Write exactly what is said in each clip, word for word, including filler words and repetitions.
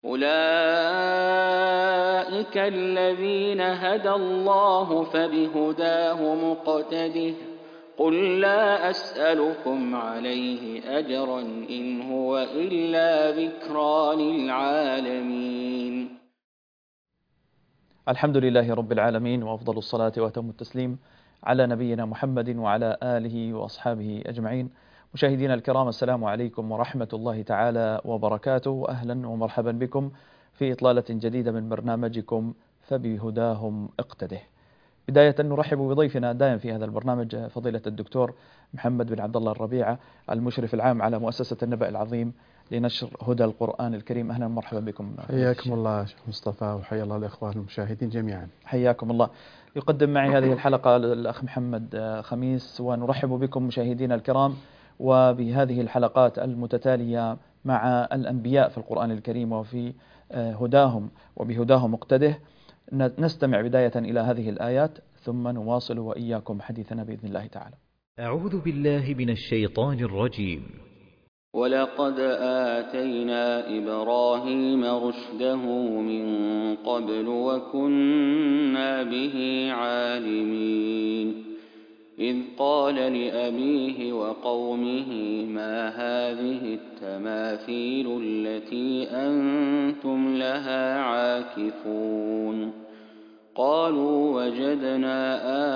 أولئك الذين هدى الله فبهداه مقتده قل لا أسألكم عليه أجرا إن هو إلا ذكرى للعالمين. الحمد لله رب العالمين، وأفضل الصلاة وأتم التسليم على نبينا محمد وعلى آله وأصحابه أجمعين. مشاهدينا الكرام، السلام عليكم ورحمة الله تعالى وبركاته، وأهلا ومرحبا بكم في إطلالة جديدة من برنامجكم فبهداهم اقتده. بداية نرحب بضيفنا دائم في هذا البرنامج فضيلة الدكتور محمد بن عبد الله الربيعة، المشرف العام على مؤسسة النبأ العظيم لنشر هدى القرآن الكريم. أهلا ومرحبا بكم. حياكم الله شيخ مصطفى، وحيا الله الإخوان المشاهدين جميعا. حياكم الله. يقدم معي هذه الحلقة الأخ محمد خميس، ونرحب بكم مشاهدينا الكرام وبهذه الحلقات المتتالية مع الأنبياء في القرآن الكريم وفي هداهم وبهداهم مقتده. نستمع بداية إلى هذه الآيات ثم نواصل وإياكم حديثنا بإذن الله تعالى. أعوذ بالله من الشيطان الرجيم. ولقد آتينا إبراهيم رشده من قبل وكنا به عالمين إذ قال لأبيه وقومه ما هذه التماثيل التي أنتم لها عاكفون قالوا وجدنا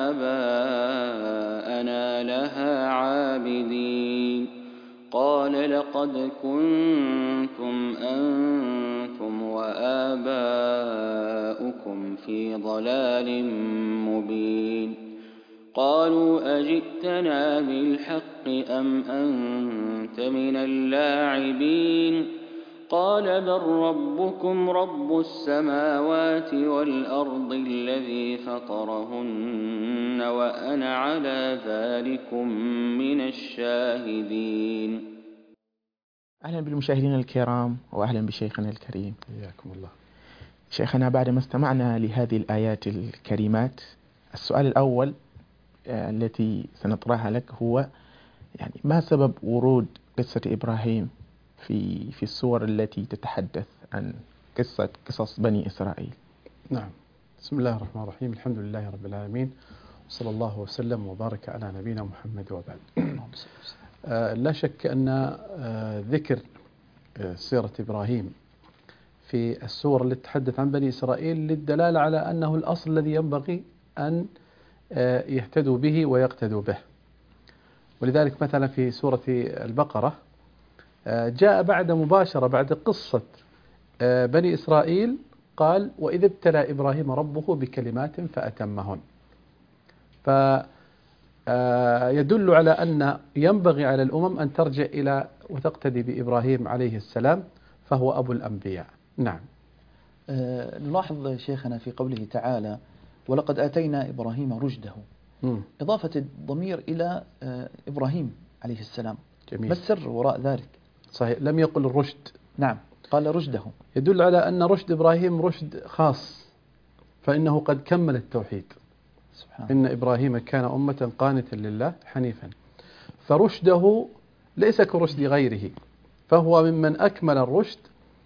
آباءنا لها عابدين قال لقد كنتم أنتم وآباؤكم في ضلال مبين قالوا أجئتنا بالحق أم أنت من اللاعبين قال بل ربكم رب السماوات والأرض الذي فطرهن وأنا على ذلكم من الشاهدين. أهلا بالمشاهدين الكرام، وأهلا بشيخنا الكريم. حياكم الله. شيخنا، بعدما استمعنا لهذه الآيات الكريمات، السؤال الأول التي سنطرحها لك هو يعني ما سبب ورود قصة إبراهيم في في السور التي تتحدث عن قصة قصص بني إسرائيل؟ نعم، بسم الله الرحمن الرحيم، الحمد لله رب العالمين، وصلى الله وسلم وبارك على نبينا محمد وبعد. آه لا شك أن آه ذكر آه سيرة إبراهيم في السور التي تتحدث عن بني إسرائيل للدلالة على أنه الأصل الذي ينبغي أن آه يهتدوا به ويقتدوا به. ولذلك مثلا في سورة البقرة جاء بعد مباشرة بعد قصة بني إسرائيل قال وإذ ابتلى إبراهيم ربه بكلمات فأتمهن، فيدل على أن ينبغي على الأمم أن ترجع إلى وتقتدي بإبراهيم عليه السلام، فهو أبو الأنبياء. نعم. أه نلاحظ شيخنا في قوله تعالى ولقد آتينا إبراهيم رشده، م. إضافة الضمير إلى أه إبراهيم عليه السلام. جميل. ما السر وراء ذلك؟ صحيح، لم يقل الرشد. نعم، قال رشده، يدل على أن رشد إبراهيم رشد خاص، فإنه قد كمل التوحيد. سبحان إن إبراهيم كان أمة قانتا لله حنيفا، فرشده ليس كرشد غيره، فهو ممن أكمل الرشد،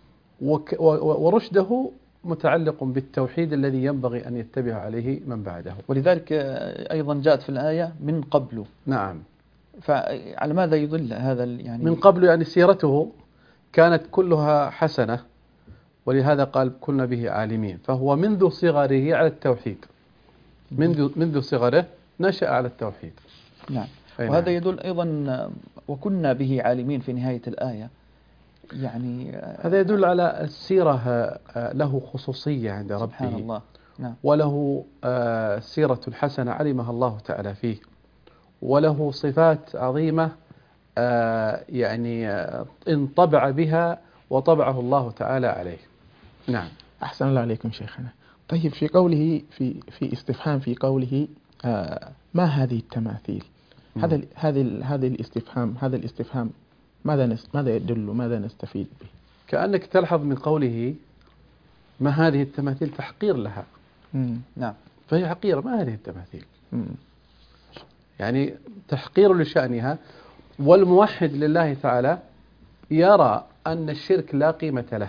ورشده متعلق بالتوحيد الذي ينبغي أن يتبع عليه من بعده. ولذلك أيضا جاءت في الآية من قبل. نعم. فعلى ماذا يدل هذا يعني؟ من قبل يعني سيرته كانت كلها حسنة، ولهذا قال كنا به عالمين، فهو منذ صغره على التوحيد، منذ منذ صغره نشأ على التوحيد. نعم. وهذا يدل أيضا وكنا به عالمين في نهاية الآية، يعني هذا يدل على السيرة له خصوصية عند ربه سبحان الله. نعم. وله سيرة حسنة علمها الله تعالى فيه، وله صفات عظيمة يعني انطبع بها وطبعه الله تعالى عليه. نعم. أحسن الله عليكم شيخنا. طيب، في قوله في في استفهام في قوله آه ما هذه التماثيل، هذا هذا هذا الاستفهام هذا الاستفهام ماذا ماذا يدل، ماذا نستفيد به؟ كأنك تلحظ من قوله ما هذه التماثيل تحقير لها. مم. نعم. فهي حقيرة، ما هذه التماثيل؟ مم. يعني تحقير لشأنها. والموحد لله تعالى يرى أن الشرك لا قيمة له،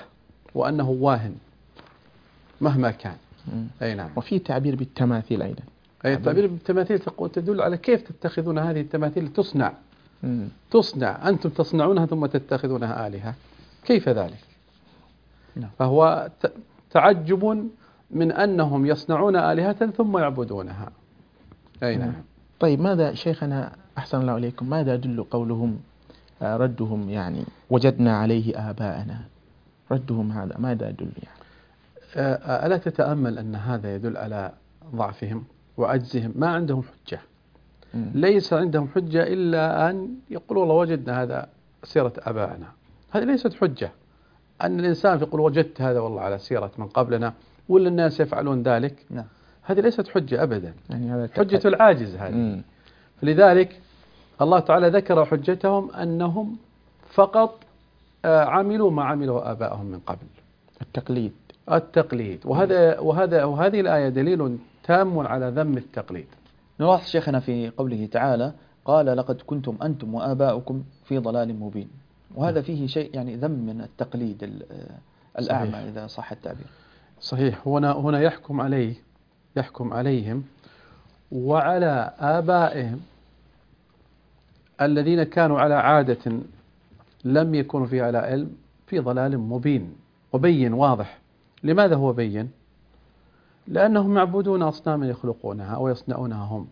وأنه واهن مهما كان. أي نعم. وفي تعبير بالتماثيل أيضا. أي التعبير بالتماثيل تدل على كيف تتخذون هذه التماثيل تصنع مم. تصنع أنتم تصنعونها ثم تتخذونها آلهة، كيف ذلك؟ نعم. فهو تعجب من أنهم يصنعون آلهة ثم يعبدونها. أي نعم. طيب ماذا شيخنا أحسن الله عليكم، ماذا يدل قولهم ردهم يعني وجدنا عليه آباءنا، ردهم هذا ماذا يدل يعني؟ ألا تتأمل أن هذا يدل على ضعفهم وعجزهم؟ ما عندهم حجة، م. ليس عندهم حجة إلا أن يقولوا والله وجدنا هذا سيرة آبائنا. هذه ليست حجة. أن الإنسان يقول وجدت هذا والله على سيرة من قبلنا ولا الناس يفعلون ذلك، لا. هذه ليست حجة أبدا، يعني هذا حجة العاجز هذه. م. فلذلك الله تعالى ذكر حجتهم أنهم فقط عملوا ما عمله آبائهم من قبل، التقليد التقليد وهذا وهذا وهذه الآية دليل تام على ذم التقليد. نلاحظ شيخنا في قوله تعالى قال لقد كنتم أنتم وآباؤكم في ضلال مبين، وهذا فيه شيء يعني ذم من التقليد الأعمى صحيح. إذا صح التعبير. صحيح. هنا هنا يحكم عليه يحكم عليهم وعلى آبائهم الذين كانوا على عادة لم يكونوا فيها على علم في ضلال مبين وبين واضح. لماذا هو بين؟ لأنهم يعبدون أصناما يخلقونها أو يصنعونها هم،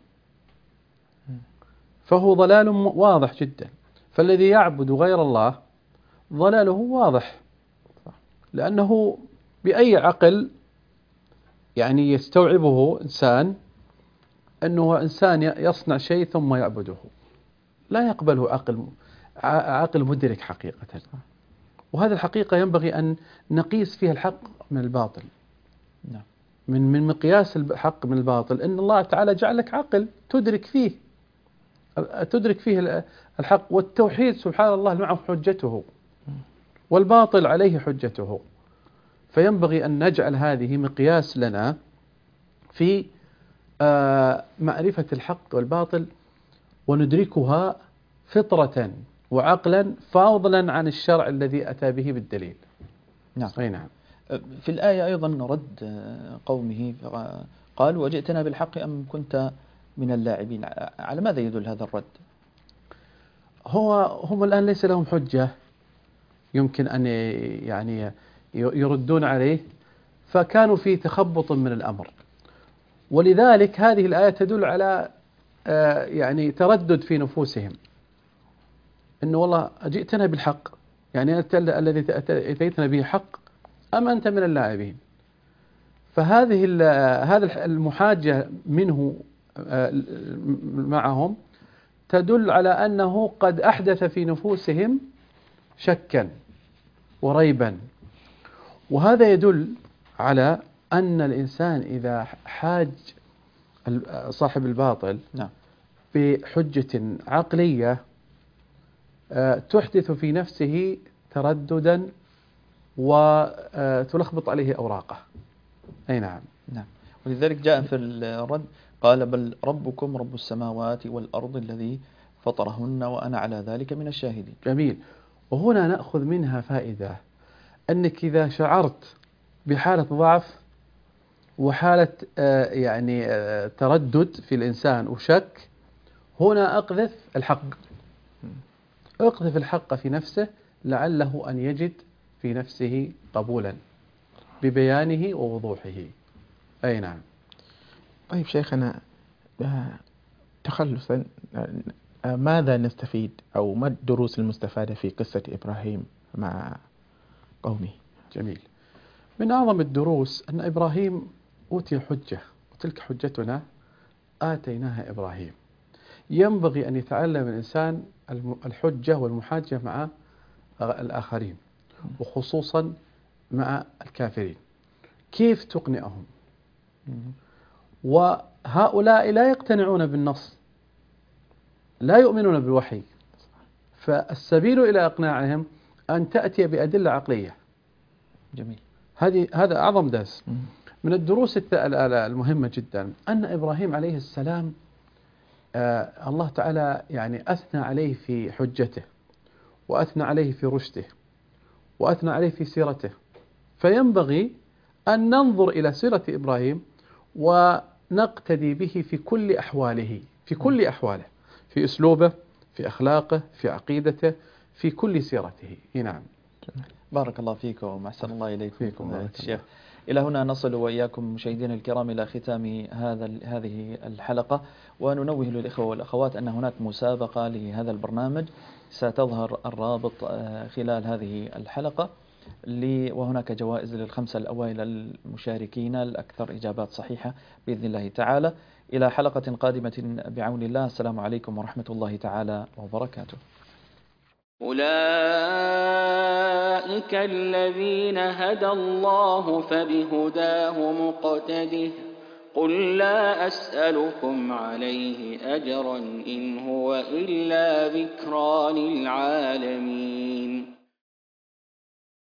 فهو ضلال واضح جدا. فالذي يعبد غير الله ضلاله واضح، لأنه بأي عقل يعني يستوعبه إنسان أنه إنسان يصنع شيء ثم يعبده؟ لا يقبله عقل عقل مدرك حقيقة. وهذه الحقيقة ينبغي أن نقيس فيها الحق من الباطل. نعم. من من مقياس الحق من الباطل أن الله تعالى جعل لك عقل تدرك فيه تدرك فيه الحق، والتوحيد سبحان الله معه حجته والباطل عليه حجته. فينبغي أن نجعل هذه مقياس لنا في معرفة الحق والباطل وندركها فطرة وعقلا فاضلا عن الشرع الذي أتى به بالدليل. نعم. أي نعم. في الآية أيضا رد قومه قال وجئتنا بالحق أم كنت من اللاعبين، على ماذا يدل هذا الرد؟ هو هم الآن ليس لهم حجة يمكن أن يعني يردون عليه، فكانوا في تخبط من الأمر، ولذلك هذه الآية تدل على يعني تردد في نفوسهم، إنه والله جئتنا بالحق، يعني الذي أتيتنا به حق أم أنت من اللاعبين؟ فهذه هذا المحاجة منه معهم تدل على أنه قد أحدث في نفوسهم شكا وريبا، وهذا يدل على أن الإنسان إذا حاج صاحب الباطل نعم. بحجة عقلية تحدث في نفسه ترددا وتلخبط عليه أوراقه. أي نعم. نعم. ولذلك جاء في الرد قال بل ربكم رب السماوات والأرض الذي فطرهن وأنا على ذلك من الشاهدين. جميل. وهنا نأخذ منها فائدة، أنك إذا شعرت بحالة ضعف وحالة يعني تردد في الإنسان وشك، هنا أقذف الحق أقذف الحق في نفسه لعله أن يجد في نفسه قبولا ببيانه ووضوحه. أي نعم. طيب شيخنا تخلصا ماذا نستفيد أو ما الدروس المستفادة في قصة إبراهيم مع قومه؟ جميل. من أعظم الدروس أن إبراهيم أوتي حجة، وتلك حجتنا آتيناها إبراهيم. ينبغي أن يتعلم الإنسان الحجة والمحاجة مع الآخرين وخصوصا مع الكافرين، كيف تقنعهم؟ وهؤلاء لا يقتنعون بالنص، لا يؤمنون بالوحي، فالسبيل إلى إقناعهم أن تأتي بأدلة عقلية. جميل. هذه هذا أعظم درس. من الدروس المهمة جدا أن إبراهيم عليه السلام آه الله تعالى يعني أثنى عليه في حجته، وأثنى عليه في رشده، وأثنى عليه في سيرته، فينبغي أن ننظر إلى سيرة إبراهيم ونقتدي به في كل أحواله، في كل أحواله، في أسلوبه، في أخلاقه، في عقيدته، في كل سيرته. نعم. بارك الله فيكم وأحسن الله إليكم فيكم الشيخ. إلى هنا نصل وإياكم مشاهدينا الكرام إلى ختام هذا هذه الحلقة، وننوه للإخوة والأخوات أن هناك مسابقة لهذا البرنامج ستظهر الرابط خلال هذه الحلقة، وهناك جوائز للخمسة الأوائل المشاركين الأكثر إجابات صحيحة بإذن الله تعالى. إلى حلقة قادمة بعون الله. السلام عليكم ورحمة الله تعالى وبركاته. أولئك الذين هدى الله فبهداه مقتده قل لا أسألكم عليه أجرا إن هو إلا ذكرى للعالمين.